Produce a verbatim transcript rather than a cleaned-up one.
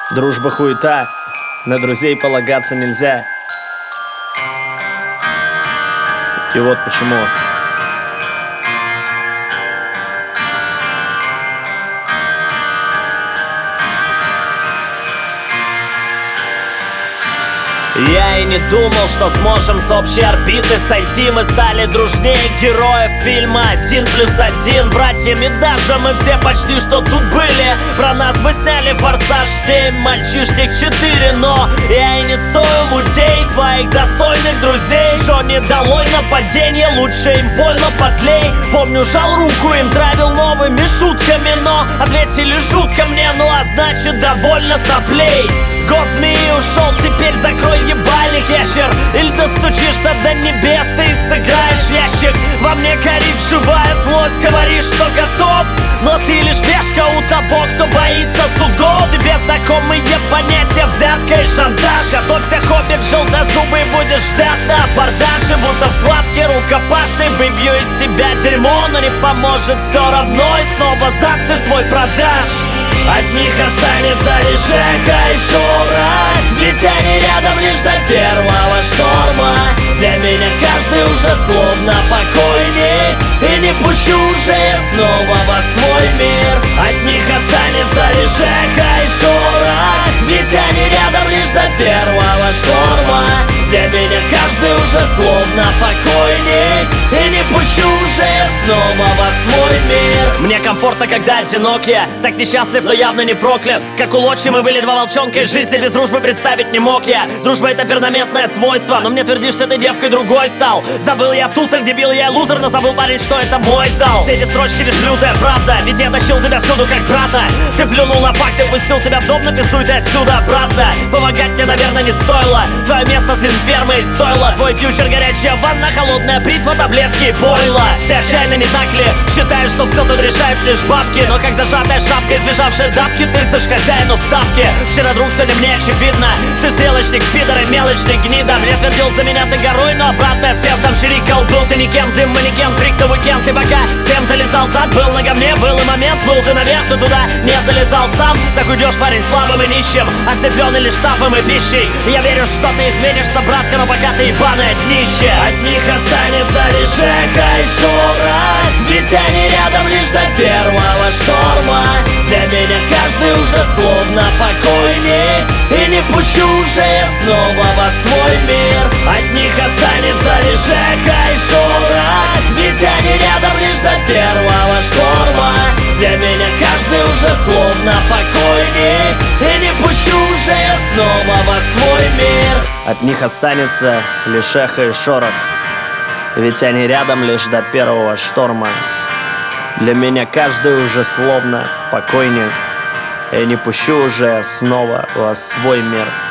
Дружба хуета, на друзей полагаться нельзя. И вот почему. Я и не думал, что сможем с общей орбиты сойти. Мы стали дружнее героев фильма «Один плюс один». Братьями даже мы все почти что тут были. Про нас бы сняли «Форсаж семь», «Мальчишник четыре». Но я и не стою мутей своих достойных друзей. Джонни, долой нападение, лучше им больно подлей. Помню, жал руку, им травил новыми шутками, но ответили жутко мне, ну а значит довольно соплей. Год змеи ушел, теперь закрой ебальник, ящер. Или достучишься до небес, ты и сыграешь ящик. Во мне горит живая злость, говоришь, что готов, но ты лишь пешка у того, кто боится судов. Тебе знакомые понятия взятка и шантаж. Готовься, хоббит желтозубый, будешь взят на абордаж. И будто в схватке рукопашной выбью из тебя дерьмо, но не поможет все равно, и снова зад ты свой продашь. От них останется лишь эхо и шорох, ведь они рядом лишь до первого шторма. Для меня каждый уже словно покойник, и не пущу уже я снова во свой мир. От них останется лишь эхо и шорох, ведь они рядом лишь до первого шторма. Для меня каждый уже словно покойник, и не пущу уже я снова во свой мир. Мне комфортно, когда одинокие, так несчастлив, но явно не проклят. Как у Лочи мы были два волчонка, и жизни без дружбы представить не мог я. Дружба — это перманентное свойство, но мне твердишь, что ты девкой другой стал. Забыл я тусах, дебил я лузер, но забыл, парень, что это мой зал. Все эти строчки лишь лютая правда, ведь я тащил тебя всюду как брата. Ты плюнул на факты, пустил тебя в дом, написуй ты отсюда обратно. Помогать мне, наверное, не стоило, твое место сын фермы и стоило. Твой фьючер горячая ванна, холодная бритва, таблетки и бойла. Ты отчаянно, не так ли? Считаешь, что все тут решают лишь бабки, но как зажатая шапка, избежавшая давки, ты сышь хозяину в тапке. Вчера друг, сегодня мне очевидно, ты стрелочник, пидор и мелочный гнида. Мне твердил за меня ты горой, но обратно всем там чирикал. Был ты никем, дым манекен, фрик на уикенд. Ты пока всем ты лизал зад, был на говне, был и момент. Плыл ты наверх, ты туда не залезал сам. Так уйдешь, парень, слабым и нищим, ослепленный лишь тафом и пищей. Я верю, что ты изменишься, братка, но пока ты ебаное днище. От них останется лишь эхо и шорох, ведь они рядом лишь до первого шторма. Для меня каждый уже словно покойник, и не пущу уже я снова во свой мир. От них останется лишь эхо и шорох, ведь они рядом лишь до первого шторма. Для меня каждый уже словно покойник, и не пущу уже я снова во свой мир. От них останется лишь эхо и шорох, ведь они рядом лишь до первого шторма. Для меня каждый уже словно покойник, и не пущу уже снова во свой мир.